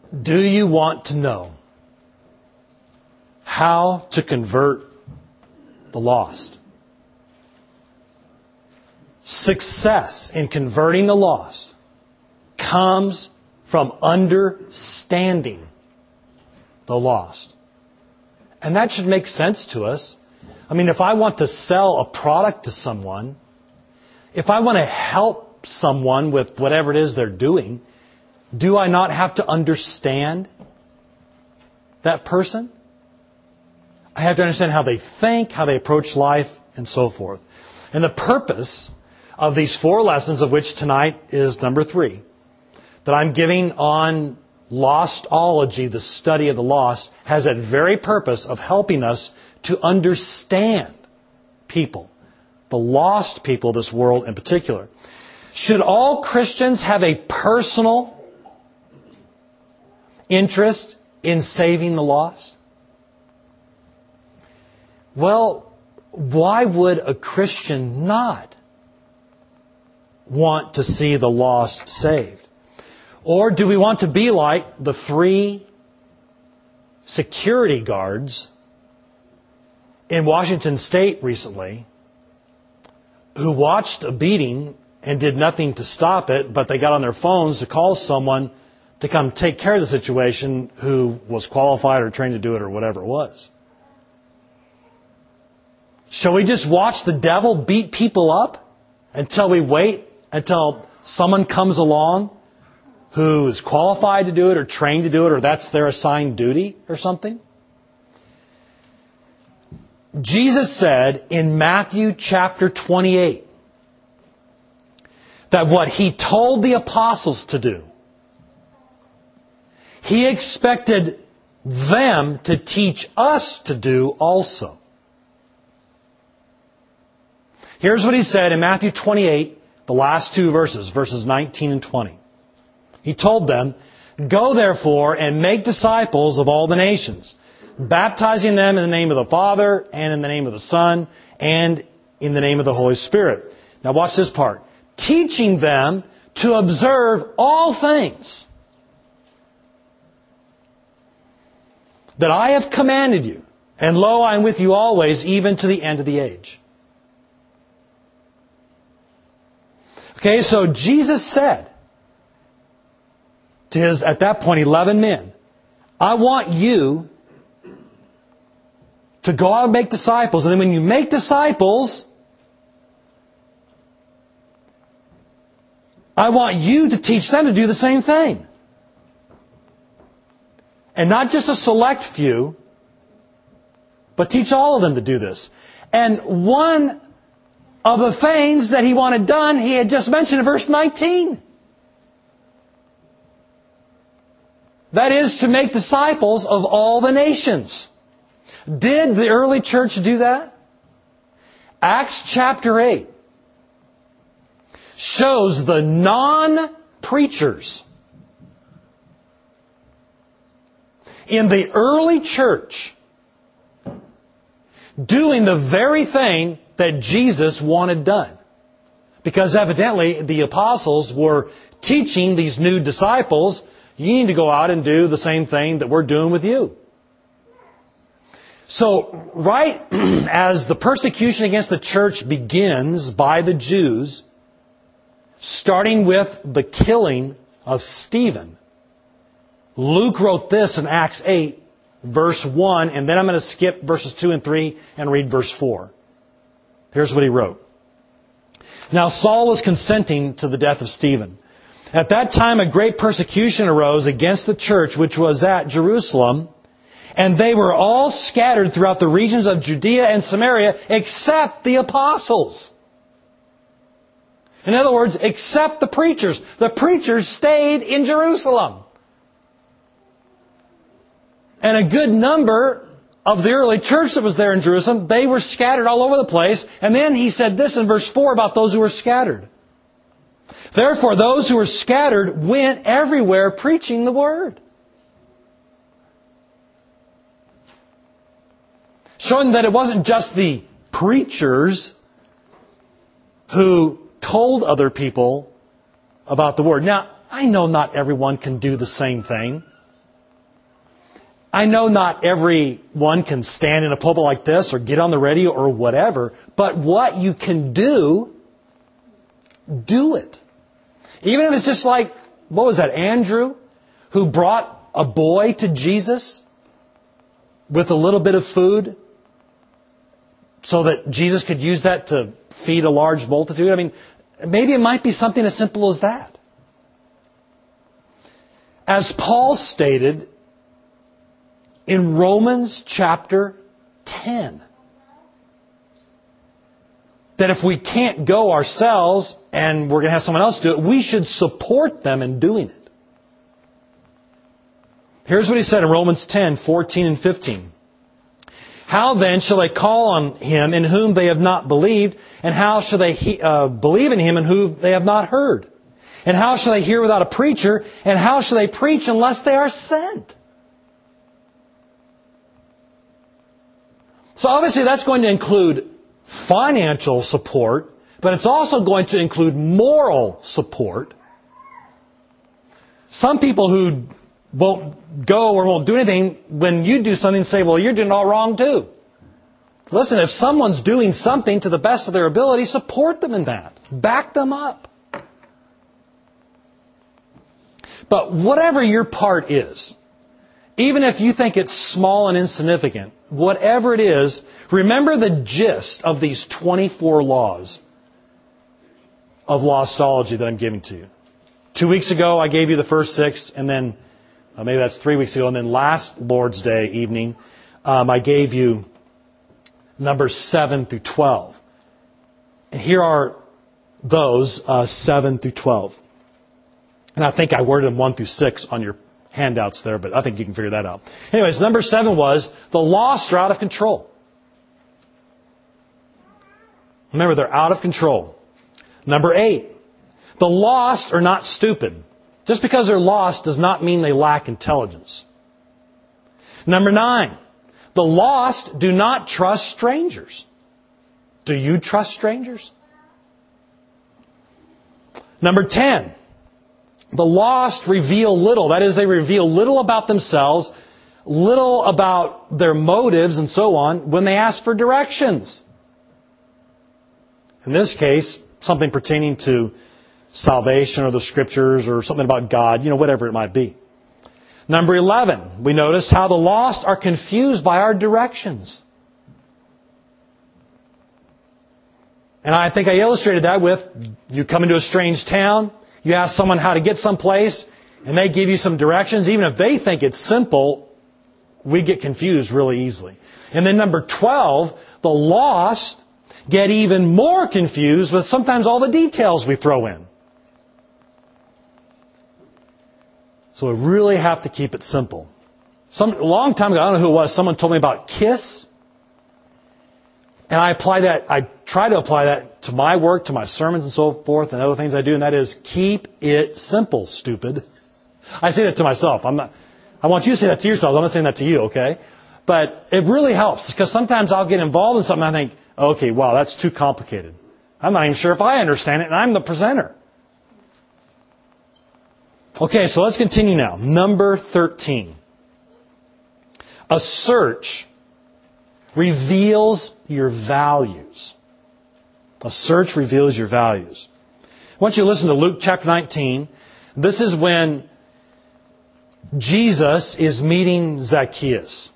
Do you want to know how to convert the lost? Success in converting the lost comes from understanding the lost. And that should make sense to us. I mean, if I want to sell a product to someone, if I want to help someone with whatever it is they're doing, do I not have to understand that person? I have to understand how they think, how they approach life, and so forth. And the purpose of these 4 lessons, of which tonight is number 3, that I'm giving on Lostology, the study of the lost, has that very purpose of helping us to understand people, the lost people of this world in particular. Should all Christians have a personal interest in saving the lost? Well, why would a Christian not want to see the lost saved? Or do we want to be like the 3 security guards in Washington State recently who watched a beating and did nothing to stop it, but they got on their phones to call someone to come take care of the situation who was qualified or trained to do it or whatever it was? Shall we just watch the devil beat people up until we wait until someone comes along who is qualified to do it or trained to do it, or that's their assigned duty or something? Jesus said in Matthew chapter 28 that what He told the apostles to do, He expected them to teach us to do also. Here's what He said in Matthew 28, the last 2 verses, verses 19 and 20. He told them, "Go therefore and make disciples of all the nations, baptizing them in the name of the Father and in the name of the Son and in the name of the Holy Spirit." Now watch this part. "Teaching them to observe all things that I have commanded you. And lo, I am with you always, even to the end of the age." Okay, so Jesus said to His, at that point, 11 men, "I want you to go out and make disciples. And then when you make disciples, I want you to teach them to do the same thing. And not just a select few, but teach all of them to do this." And one of the things that He wanted done, He had just mentioned in verse 19. That is to make disciples of all the nations. Did the early church do that? Acts chapter 8 shows the non-preachers in the early church doing the very thing that Jesus wanted done. Because evidently the apostles were teaching these new disciples, you need to go out and do the same thing that we're doing with you. So, right as the persecution against the church begins by the Jews, starting with the killing of Stephen, Luke wrote this in Acts 8, verse 1, and then I'm going to skip verses 2 and 3 and read verse 4. Here's what he wrote. "Now Saul was consenting to the death of Stephen. At that time a great persecution arose against the church which was at Jerusalem, and they were all scattered throughout the regions of Judea and Samaria, except the apostles." In other words, except the preachers. The preachers stayed in Jerusalem. And a good number of the early church that was there in Jerusalem, they were scattered all over the place. And then he said this in verse 4 about those who were scattered. "Therefore, those who were scattered went everywhere preaching the word." Showing that it wasn't just the preachers who told other people about the word. Now, I know not everyone can do the same thing. I know not everyone can stand in a pulpit like this or get on the radio or whatever, but what you can do, do it. Even if it's just like, what was that, Andrew, who brought a boy to Jesus with a little bit of food so that Jesus could use that to feed a large multitude. I mean, maybe it might be something as simple as that. As Paul stated in Romans chapter 10, that if we can't go ourselves and we're going to have someone else do it, we should support them in doing it. Here's what he said in Romans 10, 14 and 15. How then shall they call on him in whom they have not believed? And how shall they believe in him in whom they have not heard? And how shall they hear without a preacher? And how shall they preach unless they are sent? So obviously that's going to include financial support, but it's also going to include moral support. Some people who won't go or won't do anything, when you do something, say, well, you're doing it all wrong too. Listen, if someone's doing something to the best of their ability, support them in that. Back them up. But whatever your part is, even if you think it's small and insignificant, whatever it is, remember the gist of these 24 laws of Lostology that I'm giving to you. 2 weeks ago, I gave you the first 6, and then maybe that's 3 weeks ago, and then last Lord's Day evening, I gave you numbers 7 through 12. And here are those 7 through 12. And I think I worded them 1 through 6 on your handouts there, but I think you can figure that out. Anyways, number 7 was, the lost are out of control. Remember, they're out of control. Number 8, the lost are not stupid. Just because they're lost does not mean they lack intelligence. Number 9, the lost do not trust strangers. Do you trust strangers? Number 10, the lost reveal little. That is, they reveal little about themselves, little about their motives and so on when they ask for directions. In this case, something pertaining to salvation or the Scriptures or something about God, whatever it might be. Number 11, we notice how the lost are confused by our directions. And I think I illustrated that with, you come into a strange town, you ask someone how to get someplace, and they give you some directions. Even if they think it's simple, we get confused really easily. And then number 12, the lost get even more confused with sometimes all the details we throw in. So we really have to keep it simple. A long time ago, I don't know who it was, someone told me about KISS. And I try to apply that to my work, to my sermons and so forth, and other things I do, and that is, keep it simple, stupid. I say that to myself. I want you to say that to yourself. I'm not saying that to you, okay? But it really helps, because sometimes I'll get involved in something and I think, okay, wow, that's too complicated. I'm not even sure if I understand it, and I'm the presenter. Okay, so let's continue now. Number 13. A search reveals your values. A search reveals your values. I want you to listen to Luke chapter 19. This is when Jesus is meeting Zacchaeus.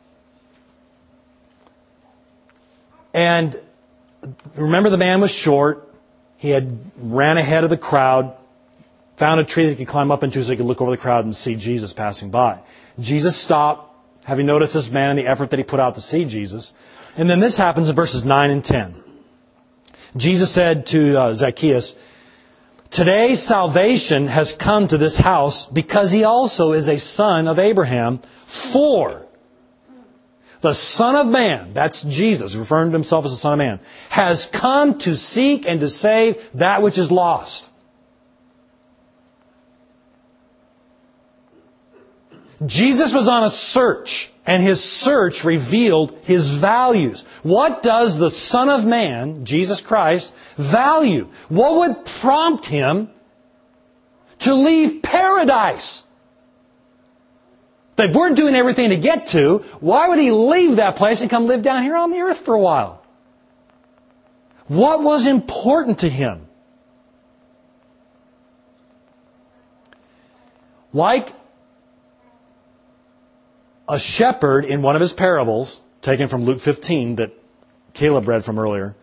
And remember, the man was short. He had ran ahead of the crowd, found a tree that he could climb up into so he could look over the crowd and see Jesus passing by. Jesus stopped, having noticed this man and the effort that he put out to see Jesus. And then this happens in verses 9 and 10. Jesus said to Zacchaeus, "Today salvation has come to this house because he also is a son of Abraham. For the Son of Man," that's Jesus, referring to himself as the Son of Man, "has come to seek and to save that which is lost." Jesus was on a search, and his search revealed his values. What does the Son of Man, Jesus Christ, value? What would prompt him to leave paradise that we're doing everything to get to, why would He leave that place and come live down here on the earth for a while? What was important to Him? Like a shepherd in one of His parables, taken from Luke 15 that Caleb read from earlier,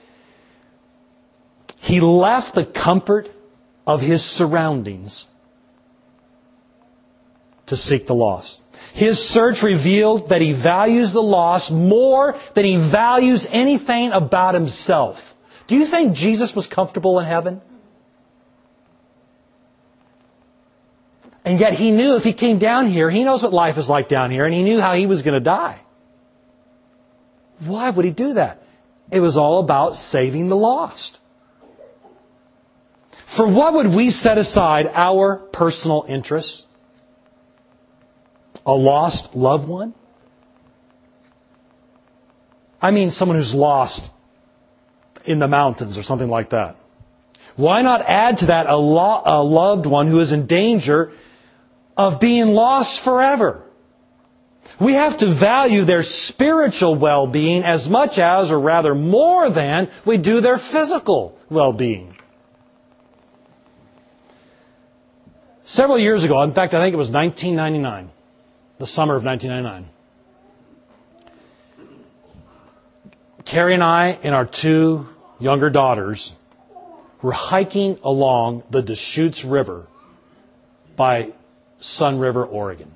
He left the comfort of His surroundings to seek the lost. His search revealed that He values the lost more than He values anything about Himself. Do you think Jesus was comfortable in heaven? And yet He knew if He came down here, He knows what life is like down here, and He knew how He was going to die. Why would He do that? It was all about saving the lost. For what would we set aside our personal interests? A lost loved one? I mean someone who's lost in the mountains or something like that. Why not add to that a loved one who is in danger of being lost forever? We have to value their spiritual well-being as much as, or rather more than, we do their physical well-being. Several years ago, in fact I think it was 1999, the summer of 1999, Carrie and I and our two younger daughters were hiking along the Deschutes River by Sun River, Oregon.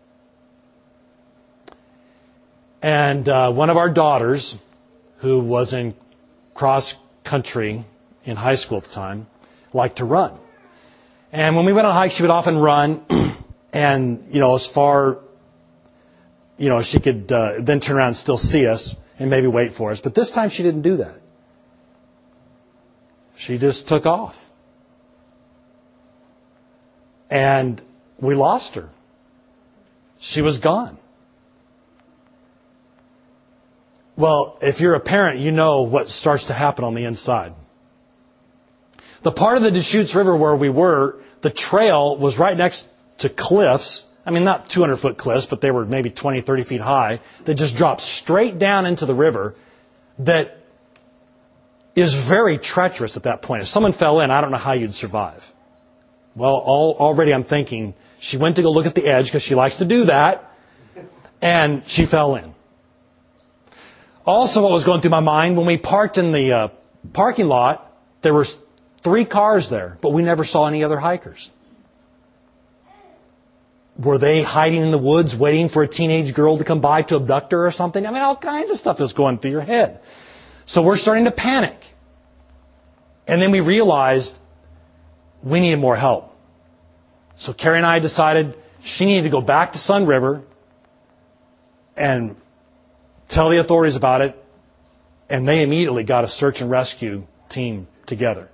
And one of our daughters, who was in cross country in high school at the time, liked to run. And when we went on hikes, she would often run, and as far she could then turn around and still see us and maybe wait for us. But this time she didn't do that. She just took off. And we lost her. She was gone. Well, if you're a parent, you know what starts to happen on the inside. The part of the Deschutes River where we were, the trail was right next to cliffs. I mean, not 200-foot cliffs, but they were maybe 20, 30 feet high, that just dropped straight down into the river that is very treacherous at that point. If someone fell in, I don't know how you'd survive. Well, already I'm thinking, she went to go look at the edge because she likes to do that, and she fell in. Also, what was going through my mind, when we parked in the parking lot, there were 3 cars there, but we never saw any other hikers. Were they hiding in the woods waiting for a teenage girl to come by to abduct her or something? I mean, all kinds of stuff is going through your head. So we're starting to panic. And then we realized we needed more help. So Carrie and I decided she needed to go back to Sun River and tell the authorities about it. And they immediately got a search and rescue team together.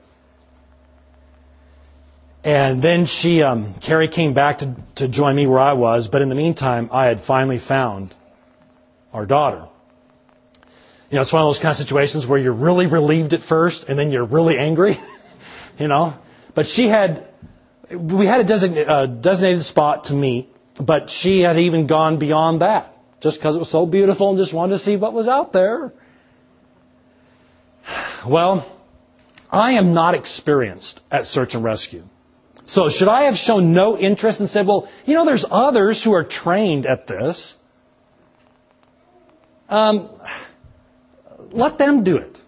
And then Carrie came back to join me where I was, but in the meantime, I had finally found our daughter. It's one of those kind of situations where you're really relieved at first, and then you're really angry, But we had a designated spot to meet, but she had even gone beyond that, just because it was so beautiful and just wanted to see what was out there. Well, I am not experienced at search and rescue. So should I have shown no interest and said, well, there's others who are trained at this. Let them do it.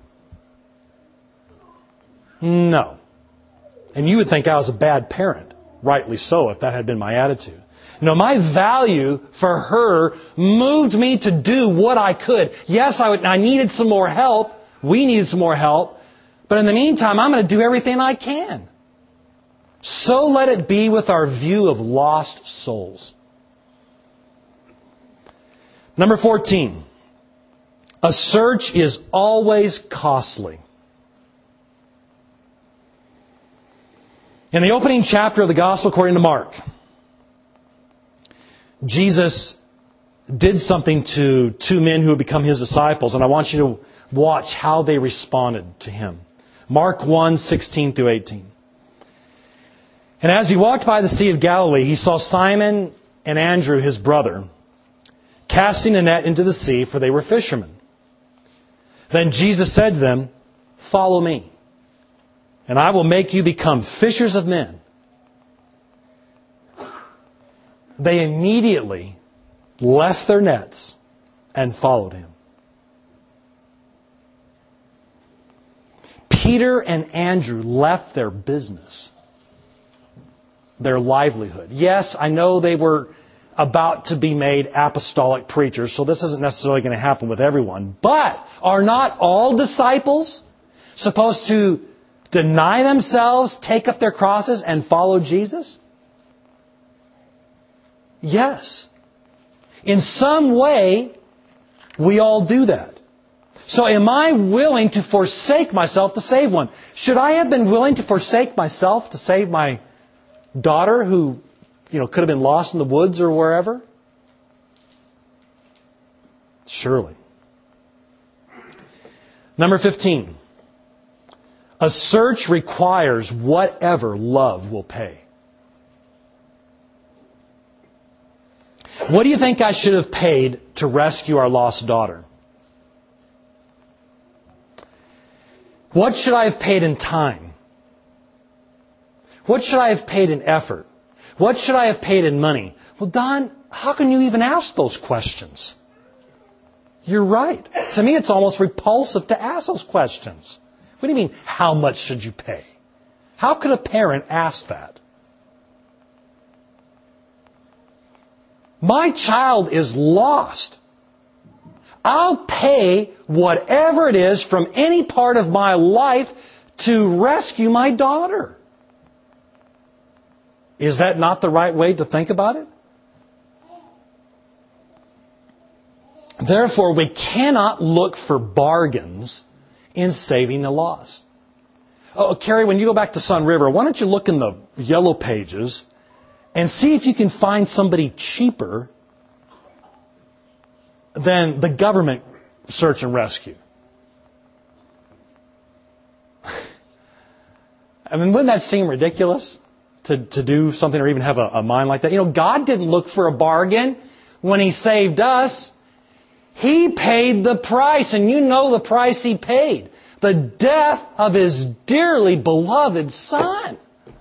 No. And you would think I was a bad parent. Rightly so, if that had been my attitude. No, my value for her moved me to do what I could. Yes, I needed some more help. We needed some more help. But in the meantime, I'm going to do everything I can. So let it be with our view of lost souls. Number 14. A search is always costly. In the opening chapter of the Gospel according to Mark, Jesus did something to 2 men who had become His disciples, and I want you to watch how they responded to Him. Mark 1, 16 through 18. And as He walked by the Sea of Galilee, He saw Simon and Andrew his brother, casting a net into the sea, for they were fishermen. Then Jesus said to them, "Follow me, and I will make you become fishers of men." They immediately left their nets and followed him. Peter and Andrew left their business, their livelihood. Yes, I know they were about to be made apostolic preachers, so this isn't necessarily going to happen with everyone. But are not all disciples supposed to deny themselves, take up their crosses, and follow Jesus? Yes. In some way, we all do that. So am I willing to forsake myself to save one? Should I have been willing to forsake myself to save my daughter who, could have been lost in the woods or wherever? Surely. Number 15. A search requires whatever love will pay. What do you think I should have paid to rescue our lost daughter? What should I have paid in time? What should I have paid in effort? What should I have paid in money? Well, Don, how can you even ask those questions? You're right. To me, it's almost repulsive to ask those questions. What do you mean, how much should you pay? How could a parent ask that? My child is lost. I'll pay whatever it is from any part of my life to rescue my daughter. Is that not the right way to think about it? Therefore, we cannot look for bargains in saving the lost. Oh, Carrie, when you go back to Sun River, why don't you look in the yellow pages and see if you can find somebody cheaper than the government search and rescue. I mean, wouldn't that seem ridiculous to do something or even have a mind like that? God didn't look for a bargain when He saved us. He paid the price, and you know the price He paid. The death of His dearly beloved Son.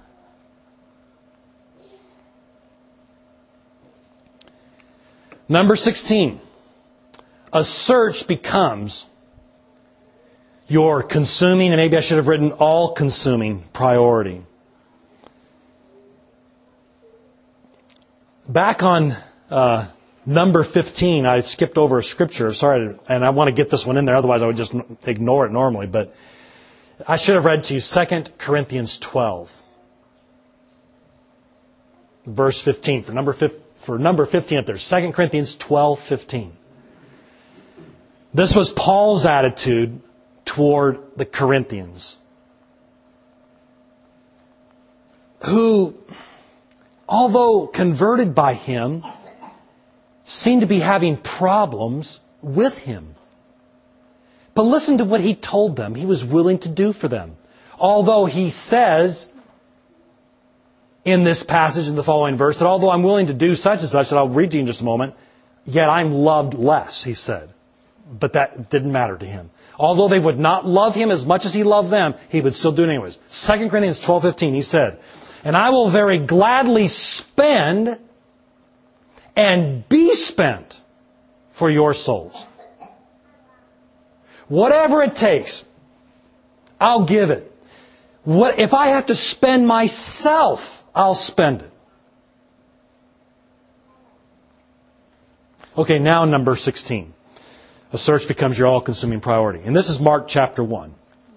Number 16. A search becomes your consuming, and maybe I should have written all-consuming priority. Back on number 15, I skipped over a scripture. Sorry, and I want to get this one in there, otherwise I would just ignore it normally. But I should have read to you 2 Corinthians 12, verse 15. For number 15 up there, 2 Corinthians 12:15. This was Paul's attitude toward the Corinthians, who, although converted by him, seemed to be having problems with him. But listen to what he told them he was willing to do for them. Although he says in this passage in the following verse that although I'm willing to do such and such, that I'll read to you in just a moment, yet I'm loved less, he said. But that didn't matter to him. Although they would not love him as much as he loved them, he would still do it anyways. 2 Corinthians 12:15, he said, "And I will very gladly spend and be spent for your souls. Whatever it takes, I'll give it. If I have to spend myself, I'll spend it." Okay, now number 16. A search becomes your all-consuming priority. And this is Mark chapter 1.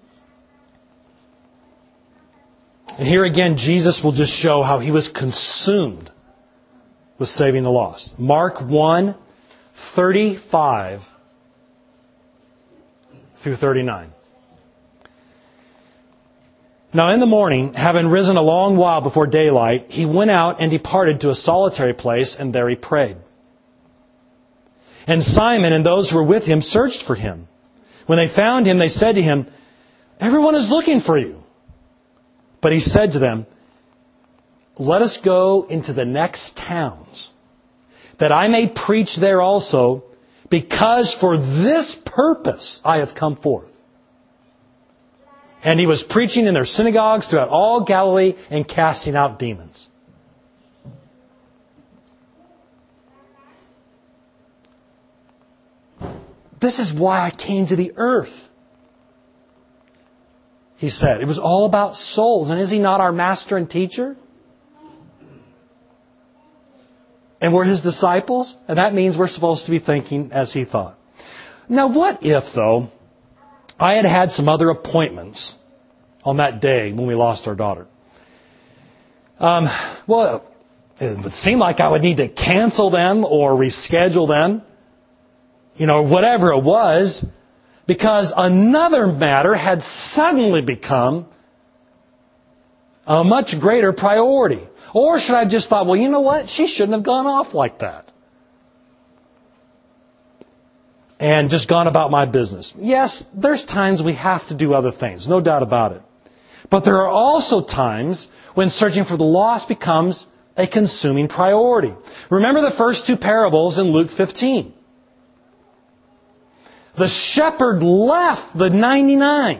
And here again, Jesus will just show how He was consumed with saving the lost. Mark 1:35 through 39. Now in the morning, having risen a long while before daylight, He went out and departed to a solitary place, and there He prayed. And Simon and those who were with him searched for Him. When they found Him, they said to Him, "Everyone is looking for you." But He said to them, "Let us go into the next towns, that I may preach there also, because for this purpose I have come forth. And he was preaching in their synagogues throughout all Galilee and casting out demons. This is why I came to the earth, he said. It was all about souls. And is he not our master and teacher? And we're his disciples? And that means we're supposed to be thinking as he thought. Now what if, though, I had had some other appointments on that day when we lost our daughter? Well, it would seem like I would need to cancel them or reschedule them. Whatever it was, because another matter had suddenly become a much greater priority. Or should I have just thought, well, you know what? She shouldn't have gone off like that. And just gone about my business. Yes, there's times we have to do other things, no doubt about it. But there are also times when searching for the lost becomes a consuming priority. Remember the first two parables in Luke 15. The shepherd left the 99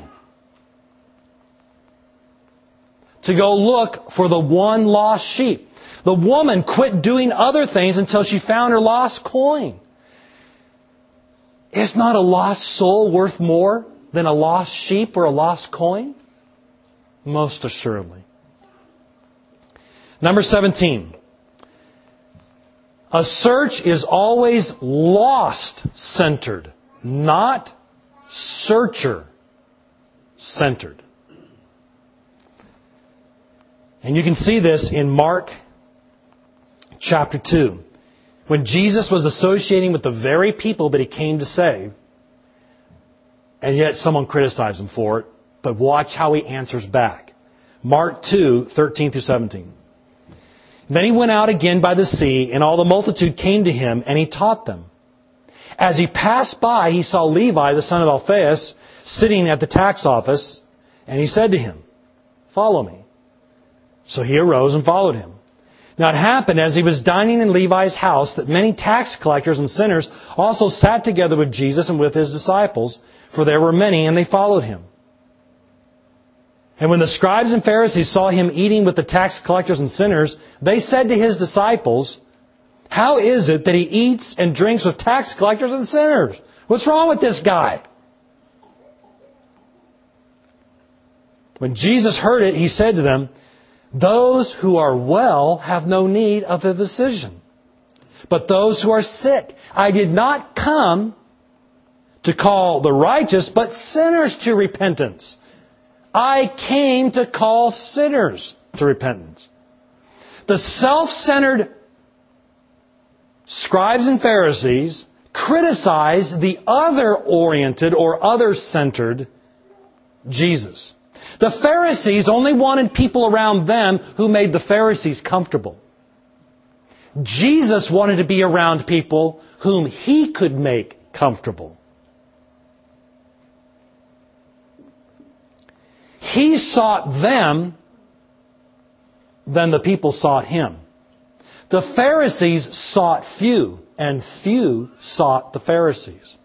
to go look for the one lost sheep. The woman quit doing other things until she found her lost coin. Is not a lost soul worth more than a lost sheep or a lost coin? Most assuredly. Number 17. A search is always lost-centered, not searcher-centered. And you can see this in Mark chapter 2. When Jesus was associating with the very people that he came to save, and yet someone criticized him for it, but watch how he answers back. Mark 2, 13 through 17. Then he went out again by the sea, and all the multitude came to him, and he taught them. As he passed by, he saw Levi, the son of Alphaeus, sitting at the tax office, and he said to him, "Follow me." So he arose and followed him. Now it happened as he was dining in Levi's house that many tax collectors and sinners also sat together with Jesus and with his disciples, for there were many, and they followed him. And when the scribes and Pharisees saw him eating with the tax collectors and sinners, they said to his disciples, "How is it that he eats and drinks with tax collectors and sinners? What's wrong with this guy?" When Jesus heard it, he said to them, "Those who are well have no need of a physician, but those who are sick. I did not come to call the righteous, but sinners to repentance." I came to call sinners to repentance. The self-centered scribes and Pharisees criticized the other-oriented or other-centered Jesus. The Pharisees only wanted people around them who made the Pharisees comfortable. Jesus wanted to be around people whom he could make comfortable. He sought them, then the people sought him. The Pharisees sought few, and few sought the Pharisees.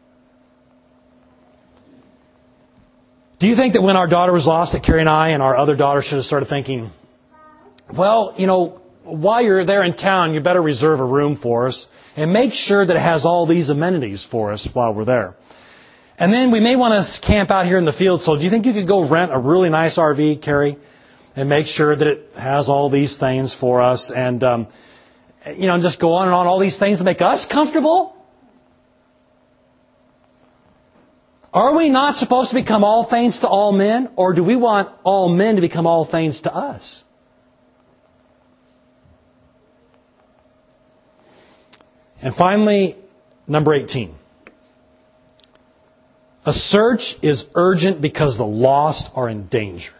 Do you think that when our daughter was lost, that Carrie and I and our other daughter should have started thinking, well, while you're there in town, you better reserve a room for us and make sure that it has all these amenities for us while we're there. And then we may want to camp out here in the field, so do you think you could go rent a really nice RV, Carrie, and make sure that it has all these things for us and, just go on and on, all these things to make us comfortable? Are we not supposed to become all things to all men, or do we want all men to become all things to us? And finally, number 18. A search is urgent because the lost are in danger.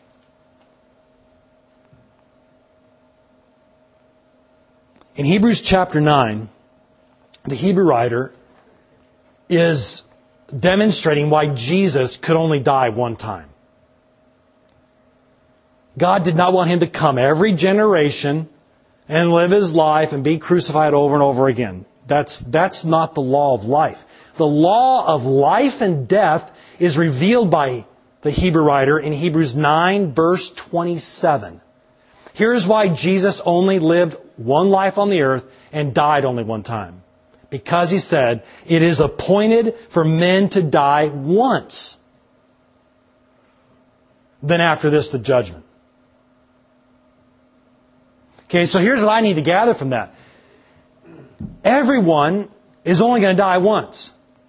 In Hebrews chapter 9, the Hebrew writer is demonstrating why Jesus could only die one time. God did not want him to come every generation and live his life and be crucified over and over again. That's not the law of life. The law of life and death is revealed by the Hebrew writer in Hebrews 9, verse 27. Here's why Jesus only lived one life on the earth and died only one time. Because he said, it is appointed for men to die once. Then after this, the judgment. Okay, so here's what I need to gather from that. Everyone is only going to die once.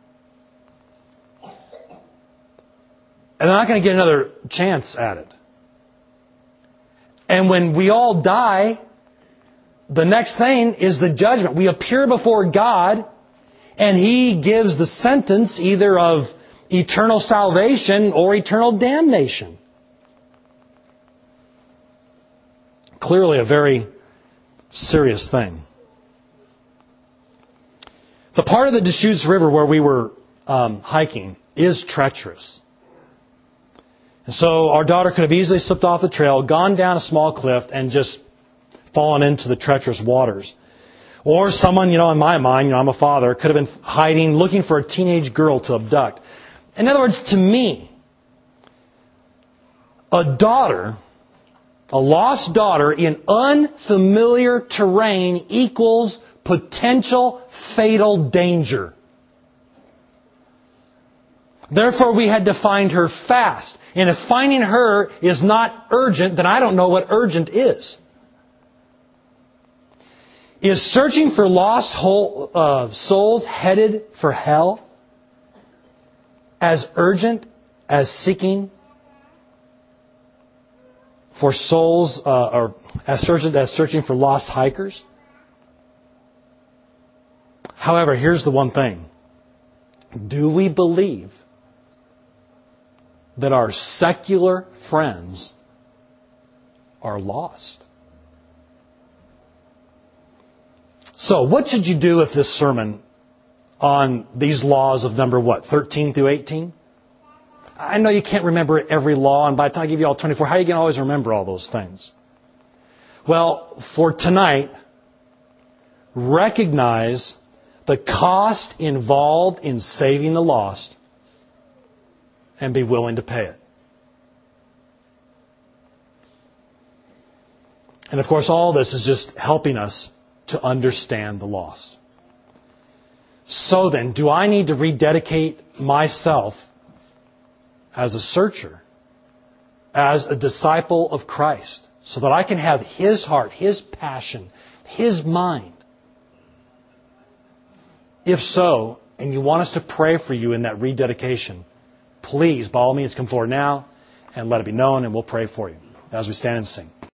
And they're not going to get another chance at it. And when we all die, the next thing is the judgment. We appear before God, and He gives the sentence either of eternal salvation or eternal damnation. Clearly a very serious thing. The part of the Deschutes River where we were hiking is treacherous. And so our daughter could have easily slipped off the trail, gone down a small cliff, and just fallen into the treacherous waters. Or someone, in my mind, I'm a father, could have been hiding, looking for a teenage girl to abduct. In other words, to me, a lost daughter in unfamiliar terrain equals potential fatal danger. Therefore, we had to find her fast. And if finding her is not urgent, then I don't know what urgent is. Is searching for lost souls headed for hell as urgent as seeking for souls, or as urgent as searching for lost hikers? However, here's the one thing. Do we believe that our secular friends are lost? So, what should you do if this sermon on these laws of number 13 through 18? I know you can't remember every law, and by the time I give you all 24, how are you going to always remember all those things? Well, for tonight, recognize the cost involved in saving the lost and be willing to pay it. And of course, all this is just helping us to understand the lost. So then, do I need to rededicate myself as a searcher, as a disciple of Christ, so that I can have His heart, His passion, His mind? If so, and you want us to pray for you in that rededication, please, by all means, come forward now and let it be known, and we'll pray for you as we stand and sing.